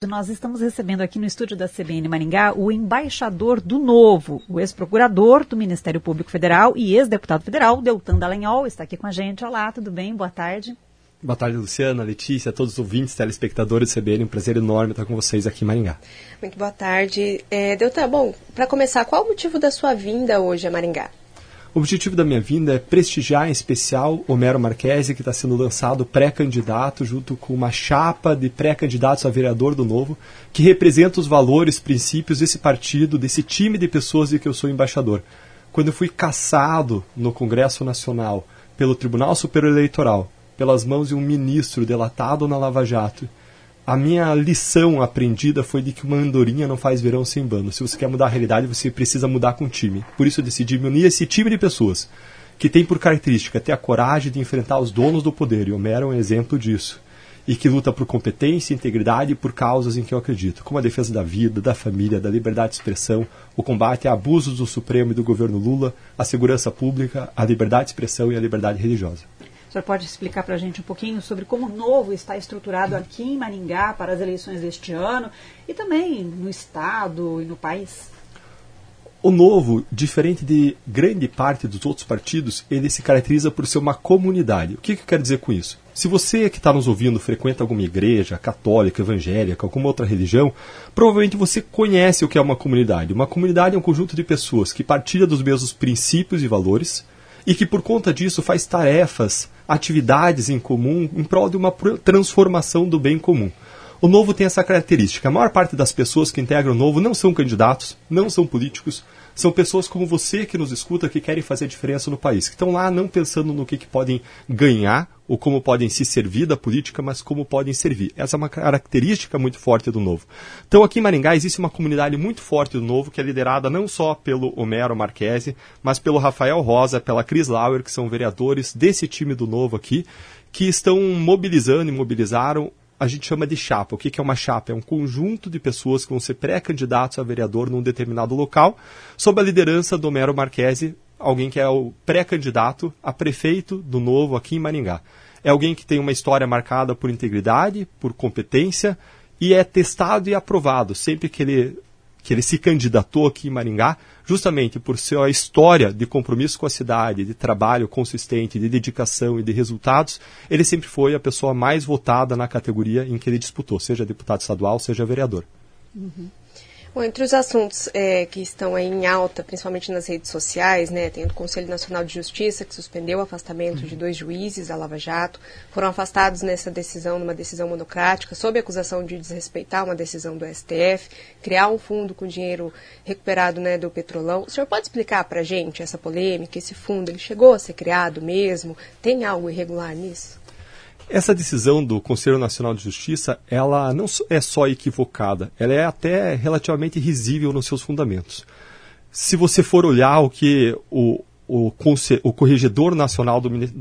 Nós estamos recebendo aqui no estúdio da CBN Maringá o embaixador do Novo, o ex-procurador do Ministério Público Federal e ex-deputado federal, Deltan Dallagnol, está aqui com a gente. Olá, tudo bem? Boa tarde. Boa tarde, Luciana, Letícia, todos os ouvintes, telespectadores do CBN, um prazer enorme estar com vocês aqui em Maringá. Muito boa tarde. Deltan, bom, para começar, qual o motivo da sua vinda hoje a Maringá? O objetivo da minha vinda é prestigiar em especial Homero Marchesi, que está sendo lançado pré-candidato junto com uma chapa de pré-candidatos a vereador do Novo, que representa os valores, princípios desse partido, desse time de pessoas de que eu sou embaixador. Quando eu fui cassado no Congresso Nacional pelo Tribunal Superior Eleitoral, pelas mãos de um ministro delatado na Lava Jato, a minha lição aprendida foi de que uma andorinha não faz verão sem bando. Se você quer mudar a realidade, você precisa mudar com o time. Por isso eu decidi me unir a esse time de pessoas que tem por característica ter a coragem de enfrentar os donos do poder, e o Homero é um exemplo disso, e que luta por competência, integridade e por causas em que eu acredito, como a defesa da vida, da família, da liberdade de expressão, o combate a abusos do Supremo e do governo Lula, a segurança pública, a liberdade de expressão e a liberdade religiosa. O senhor pode explicar para a gente um pouquinho sobre como o Novo está estruturado aqui em Maringá para as eleições deste ano e também no Estado e no país? O Novo, diferente de grande parte dos outros partidos, ele se caracteriza por ser uma comunidade. O que eu quero dizer com isso? Se você que está nos ouvindo frequenta alguma igreja católica, evangélica, alguma outra religião, provavelmente você conhece o que é uma comunidade. Uma comunidade é um conjunto de pessoas que partilham dos mesmos princípios e valores e que por conta disso faz tarefas, atividades em comum em prol de uma transformação do bem comum. O Novo tem essa característica. A maior parte das pessoas que integram o Novo não são candidatos, não são políticos, são pessoas como você que nos escuta, que querem fazer a diferença no país, que estão lá não pensando no que podem ganhar ou como podem se servir da política, mas como podem servir. Essa é uma característica muito forte do Novo. Então aqui em Maringá existe uma comunidade muito forte do Novo, que é liderada não só pelo Homero Marchesi, mas pelo Rafael Rosa, pela Cris Lauer, que são vereadores desse time do Novo aqui, que estão mobilizando e mobilizaram. A gente chama de chapa. O que é uma chapa? É um conjunto de pessoas que vão ser pré-candidatos a vereador num determinado local, sob a liderança do Homero Marchesi, alguém que é o pré-candidato a prefeito do Novo aqui em Maringá. É alguém que tem uma história marcada por integridade, por competência, e é testado e aprovado sempre que ele se candidatou aqui em Maringá, justamente por sua história de compromisso com a cidade, de trabalho consistente, de dedicação e de resultados. Ele sempre foi a pessoa mais votada na categoria em que ele disputou, seja deputado estadual, seja vereador. Uhum. Bom, entre os assuntos que estão aí em alta, principalmente nas redes sociais, né, tem o Conselho Nacional de Justiça, que suspendeu o afastamento de 2 juízes da Lava Jato, foram afastados nessa decisão, numa decisão monocrática, sob acusação de desrespeitar uma decisão do STF, criar um fundo com dinheiro recuperado, né, do Petrolão. O senhor pode explicar para a gente essa polêmica, esse fundo, ele chegou a ser criado mesmo? Tem algo irregular nisso? Essa decisão do Conselho Nacional de Justiça, ela não é só equivocada, ela é até relativamente risível nos seus fundamentos. Se você for olhar o que o Corregedor Nacional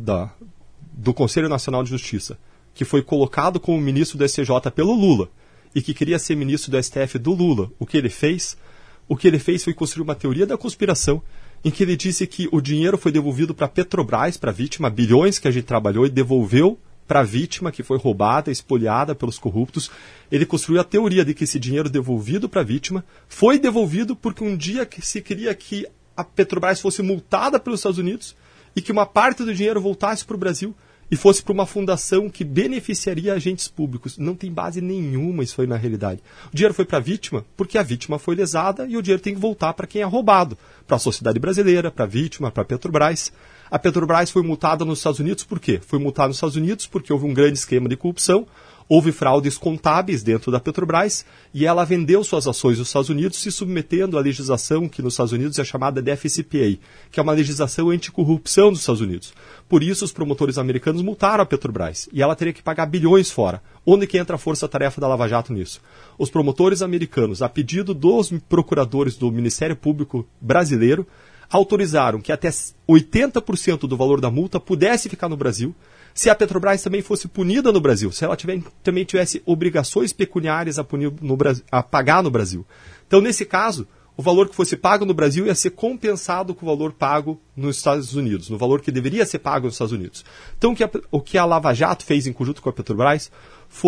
do Conselho Nacional de Justiça, que foi colocado como ministro do STJ pelo Lula, e que queria ser ministro do STF do Lula, o que ele fez foi construir uma teoria da conspiração, em que ele disse que o dinheiro foi devolvido para a Petrobras, para a vítima, bilhões que a gente trabalhou e devolveu para a vítima que foi roubada, espoliada pelos corruptos. Ele construiu a teoria de que esse dinheiro devolvido para a vítima foi devolvido porque um dia que se queria que a Petrobras fosse multada pelos Estados Unidos e que uma parte do dinheiro voltasse para o Brasil e fosse para uma fundação que beneficiaria agentes públicos. Não tem base nenhuma isso aí na realidade. O dinheiro foi para a vítima porque a vítima foi lesada e o dinheiro tem que voltar para quem é roubado, para a sociedade brasileira, para a vítima, para a Petrobras. A Petrobras foi multada nos Estados Unidos por quê? Foi multada nos Estados Unidos porque houve um grande esquema de corrupção, houve fraudes contábeis dentro da Petrobras e ela vendeu suas ações nos Estados Unidos se submetendo à legislação que nos Estados Unidos é chamada de FCPA, que é uma legislação anticorrupção dos Estados Unidos. Por isso os promotores americanos multaram a Petrobras e ela teria que pagar bilhões fora. Onde que entra a força-tarefa da Lava Jato nisso? Os promotores americanos, a pedido dos procuradores do Ministério Público brasileiro, autorizaram que até 80% do valor da multa pudesse ficar no Brasil, se a Petrobras também fosse punida no Brasil, se ela também tivesse obrigações pecuniárias a pagar no Brasil. Então, nesse caso, o valor que fosse pago no Brasil ia ser compensado com o valor pago nos Estados Unidos, no valor que deveria ser pago nos Estados Unidos. Então, o que a Lava Jato fez em conjunto com a Petrobras foi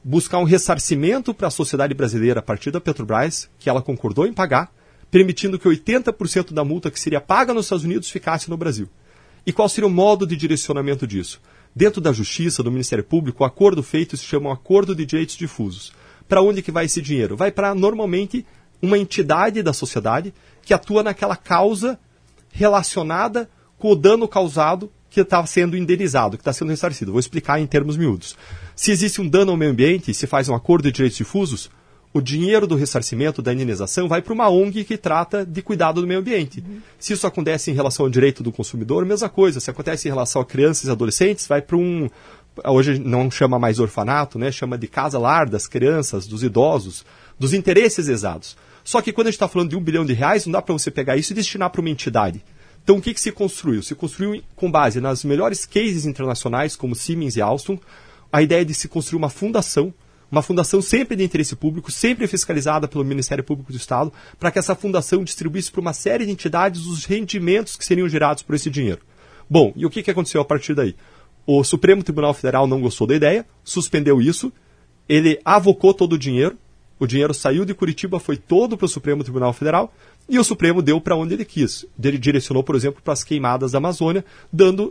buscar um ressarcimento para a sociedade brasileira a partir da Petrobras, que ela concordou em pagar, permitindo que 80% da multa que seria paga nos Estados Unidos ficasse no Brasil. E qual seria o modo de direcionamento disso? Dentro da Justiça, do Ministério Público, o acordo feito se chama um Acordo de Direitos Difusos. Para onde que vai esse dinheiro? Vai para, normalmente, uma entidade da sociedade que atua naquela causa relacionada com o dano causado que está sendo indenizado, que está sendo ressarcido. Vou explicar em termos miúdos. Se existe um dano ao meio ambiente e se faz um acordo de direitos difusos, o dinheiro do ressarcimento, da indenização, vai para uma ONG que trata de cuidado do meio ambiente. Se isso acontece em relação ao direito do consumidor, mesma coisa. Se acontece em relação a crianças e adolescentes, vai para um... Hoje não chama mais orfanato, né? Chama de casa-lar das crianças, dos idosos, dos interesses exatos. Só que quando a gente está falando de R$1 bilhão, não dá para você pegar isso e destinar para uma entidade. Então o que se construiu? Se construiu com base nas melhores cases internacionais, como Siemens e Alstom, a ideia de se construir uma fundação sempre de interesse público, sempre fiscalizada pelo Ministério Público do Estado, para que essa fundação distribuísse para uma série de entidades os rendimentos que seriam gerados por esse dinheiro. Bom, e o que aconteceu a partir daí? O Supremo Tribunal Federal não gostou da ideia, suspendeu isso, ele avocou todo o dinheiro saiu de Curitiba, foi todo para o Supremo Tribunal Federal, e o Supremo deu para onde ele quis. Ele direcionou, por exemplo, para as queimadas da Amazônia, dando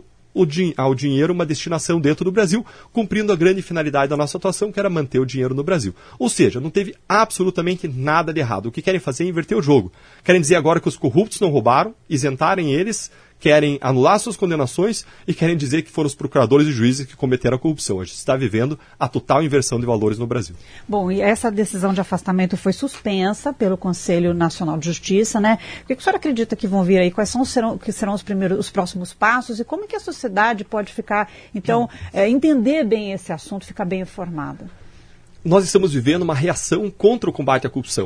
ao dinheiro uma destinação dentro do Brasil, cumprindo a grande finalidade da nossa atuação, que era manter o dinheiro no Brasil. Ou seja, não teve absolutamente nada de errado. O que querem fazer é inverter o jogo. Querem dizer agora que os corruptos não roubaram, isentarem eles, querem anular suas condenações e querem dizer que foram os procuradores e juízes que cometeram a corrupção. A gente está vivendo a total inversão de valores no Brasil. Bom, e essa decisão de afastamento foi suspensa pelo Conselho Nacional de Justiça, né? O que a senhora acredita que vão vir aí? Quais serão os próximos passos? E como que a sociedade pode ficar, então, entender bem esse assunto, ficar bem informada? Nós estamos vivendo uma reação contra o combate à corrupção.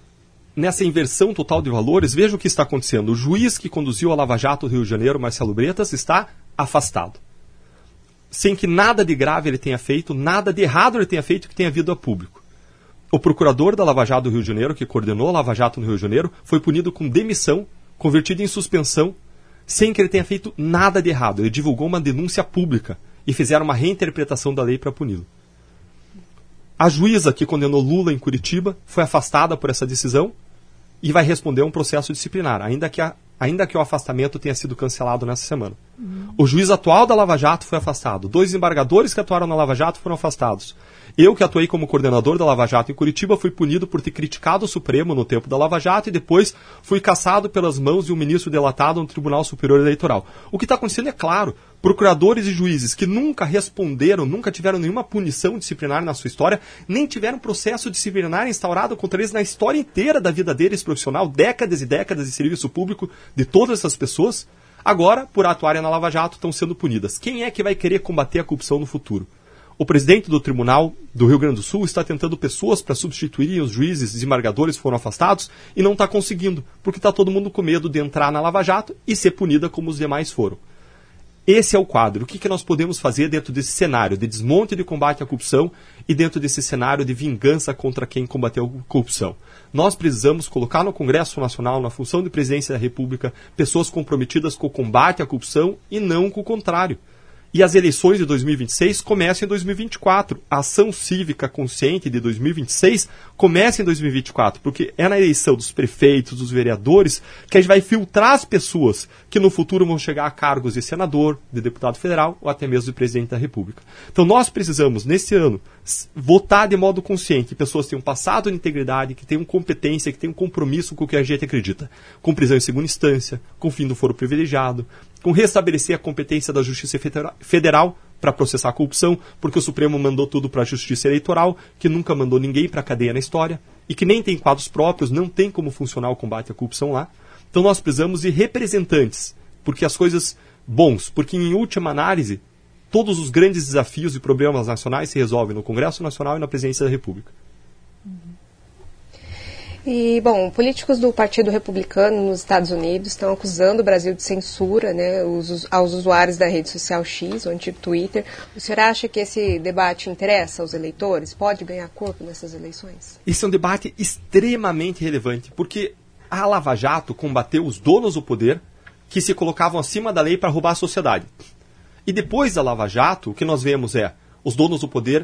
Nessa inversão total de valores, veja o que está acontecendo. O juiz que conduziu a Lava Jato do Rio de Janeiro, Marcelo Bretas, está afastado. Sem que nada de grave ele tenha feito, nada de errado ele tenha feito que tenha vindo a público. O procurador da Lava Jato do Rio de Janeiro, que coordenou a Lava Jato no Rio de Janeiro, foi punido com demissão, convertido em suspensão, sem que ele tenha feito nada de errado. Ele divulgou uma denúncia pública e fizeram uma reinterpretação da lei para puni-lo. A juíza que condenou Lula em Curitiba foi afastada por essa decisão e vai responder a um processo disciplinar, ainda que o afastamento tenha sido cancelado nessa semana. O juiz atual da Lava Jato foi afastado. 2 embargadores que atuaram na Lava Jato foram afastados. Eu, que atuei como coordenador da Lava Jato em Curitiba, fui punido por ter criticado o Supremo no tempo da Lava Jato e depois fui cassado pelas mãos de um ministro delatado no Tribunal Superior Eleitoral. O que está acontecendo é claro. Procuradores e juízes que nunca responderam, nunca tiveram nenhuma punição disciplinar na sua história, nem tiveram processo disciplinar instaurado contra eles na história inteira da vida deles profissional, décadas e décadas de serviço público de todas essas pessoas, agora, por atuarem na Lava Jato, estão sendo punidas. Quem é que vai querer combater a corrupção no futuro? O presidente do Tribunal do Rio Grande do Sul está tentando pessoas para substituírem os juízes e desembargadores que foram afastados e não está conseguindo, porque está todo mundo com medo de entrar na Lava Jato e ser punida como os demais foram. Esse é o quadro. O que nós podemos fazer dentro desse cenário de desmonte de combate à corrupção e dentro desse cenário de vingança contra quem combateu a corrupção? Nós precisamos colocar no Congresso Nacional, na função de presidência da República, pessoas comprometidas com o combate à corrupção e não com o contrário. E as eleições de 2026 começam em 2024. A ação cívica consciente de 2026 começa em 2024, porque é na eleição dos prefeitos, dos vereadores, que a gente vai filtrar as pessoas que no futuro vão chegar a cargos de senador, de deputado federal ou até mesmo de presidente da República. Então nós precisamos, nesse ano, votar de modo consciente que pessoas tenham passado de integridade, que tenham competência, que tenham compromisso com o que a gente acredita. Com prisão em segunda instância, com fim do foro privilegiado, com restabelecer a competência da Justiça Federal para processar a corrupção, porque o Supremo mandou tudo para a Justiça Eleitoral, que nunca mandou ninguém para a cadeia na história, e que nem tem quadros próprios, não tem como funcionar o combate à corrupção lá. Então nós precisamos de representantes, porque as coisas bons, porque em última análise, todos os grandes desafios e problemas nacionais se resolvem no Congresso Nacional e na Presidência da República. E, bom, políticos do Partido Republicano nos Estados Unidos estão acusando o Brasil de censura, né, aos usuários da rede social X, o antigo Twitter. O senhor acha que esse debate interessa aos eleitores? Pode ganhar corpo nessas eleições? Esse é um debate extremamente relevante, porque a Lava Jato combateu os donos do poder que se colocavam acima da lei para roubar a sociedade. E depois da Lava Jato, o que nós vemos é os donos do poder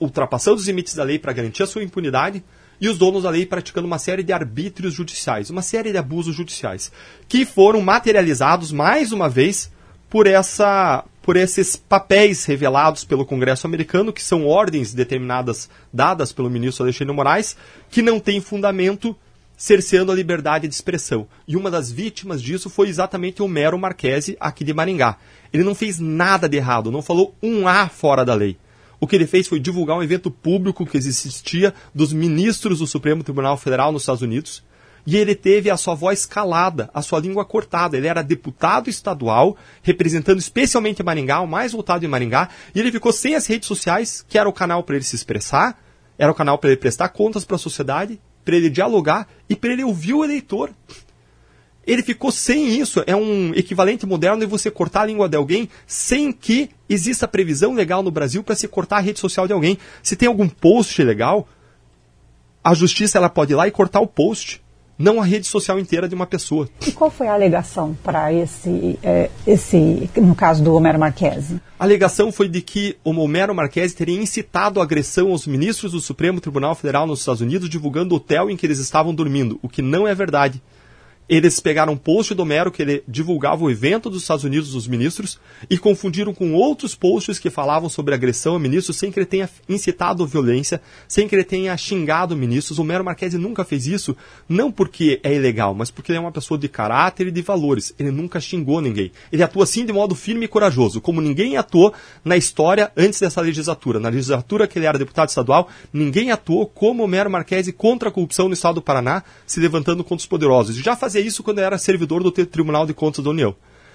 ultrapassando os limites da lei para garantir a sua impunidade, e os donos da lei praticando uma série de arbítrios judiciais, uma série de abusos judiciais, que foram materializados, mais uma vez, por esses papéis revelados pelo Congresso americano, que são ordens determinadas, dadas pelo ministro Alexandre de Moraes, que não têm fundamento, cerceando a liberdade de expressão. E uma das vítimas disso foi exatamente o Homero Marchese, aqui de Maringá. Ele não fez nada de errado, não falou um A fora da lei. O que ele fez foi divulgar um evento público que existia dos ministros do Supremo Tribunal Federal nos Estados Unidos, e ele teve a sua voz calada, a sua língua cortada. Ele era deputado estadual, representando especialmente Maringá, o mais votado em Maringá, e ele ficou sem as redes sociais, que era o canal para ele se expressar, era o canal para ele prestar contas para a sociedade, para ele dialogar e para ele ouvir o eleitor. Ele ficou sem isso. É um equivalente moderno de você cortar a língua de alguém sem que exista previsão legal no Brasil para se cortar a rede social de alguém. Se tem algum post legal, a justiça ela pode ir lá e cortar o post, não a rede social inteira de uma pessoa. E qual foi a alegação para esse, no caso do Homero Marchese? A alegação foi de que o Homero Marchese teria incitado a agressão aos ministros do Supremo Tribunal Federal nos Estados Unidos, divulgando o hotel em que eles estavam dormindo, o que não é verdade. Eles pegaram um post do Homero que ele divulgava o evento dos Estados Unidos dos ministros e confundiram com outros posts que falavam sobre agressão a ministros sem que ele tenha incitado violência, sem que ele tenha xingado ministros. O Homero Marchese nunca fez isso, não porque é ilegal, mas porque ele é uma pessoa de caráter e de valores. Ele nunca xingou ninguém. Ele atua assim de modo firme e corajoso, como ninguém atuou na história antes dessa legislatura. Na legislatura que ele era deputado estadual, ninguém atuou como o Homero Marchese contra a corrupção no estado do Paraná, se levantando contra os poderosos. Já fazia isso quando era servidor do Tribunal de Contas da União.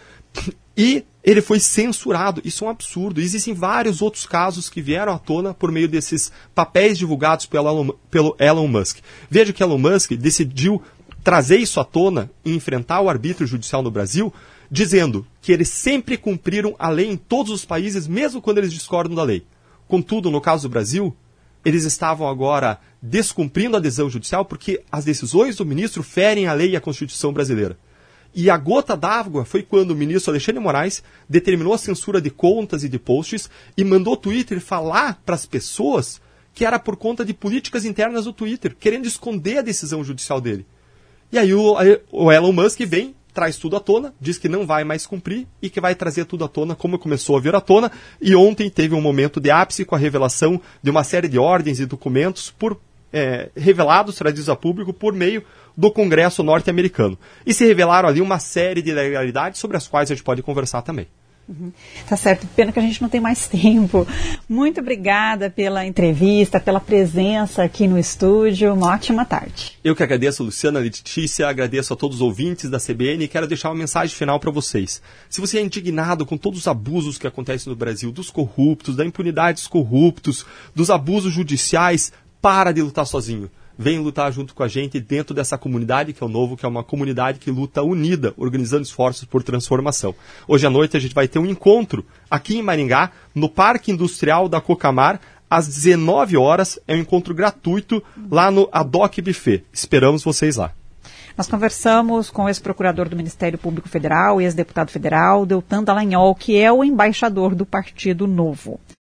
E ele foi censurado. Isso é um absurdo. Existem vários outros casos que vieram à tona por meio desses papéis divulgados pelo Elon Musk. Veja que Elon Musk decidiu trazer isso à tona e enfrentar o arbítrio judicial no Brasil, dizendo que eles sempre cumpriram a lei em todos os países, mesmo quando eles discordam da lei. Contudo, no caso do Brasil, eles estavam agora descumprindo a decisão judicial porque as decisões do ministro ferem a lei e a Constituição brasileira. E a gota d'água foi quando o ministro Alexandre de Moraes determinou a censura de contas e de posts e mandou o Twitter falar para as pessoas que era por conta de políticas internas do Twitter, querendo esconder a decisão judicial dele. E aí o Elon Musk vem, traz tudo à tona, diz que não vai mais cumprir e que vai trazer tudo à tona como começou a vir à tona. E ontem teve um momento de ápice com a revelação de uma série de ordens e documentos revelados, trazidos a público por meio do Congresso norte-americano. E se revelaram ali uma série de ilegalidades sobre as quais a gente pode conversar também. Tá certo, pena que a gente não tem mais tempo. Muito obrigada pela entrevista, pela presença aqui no estúdio. Uma ótima tarde. Eu que agradeço, Luciana, Letícia, agradeço a todos os ouvintes da CBN e quero deixar uma mensagem final para vocês. Se você é indignado com todos os abusos que acontecem no Brasil, dos corruptos, da impunidade dos corruptos, dos abusos judiciais, para de lutar sozinho. Vem lutar junto com a gente dentro dessa comunidade que é o Novo, que é uma comunidade que luta unida, organizando esforços por transformação. Hoje à noite a gente vai ter um encontro aqui em Maringá, no Parque Industrial da Cocamar, às 19 horas. É um encontro gratuito lá no Adoc Buffet. Esperamos vocês lá. Nós conversamos com o ex-procurador do Ministério Público Federal e ex-deputado federal, Deltan Dallagnol, que é o embaixador do Partido Novo.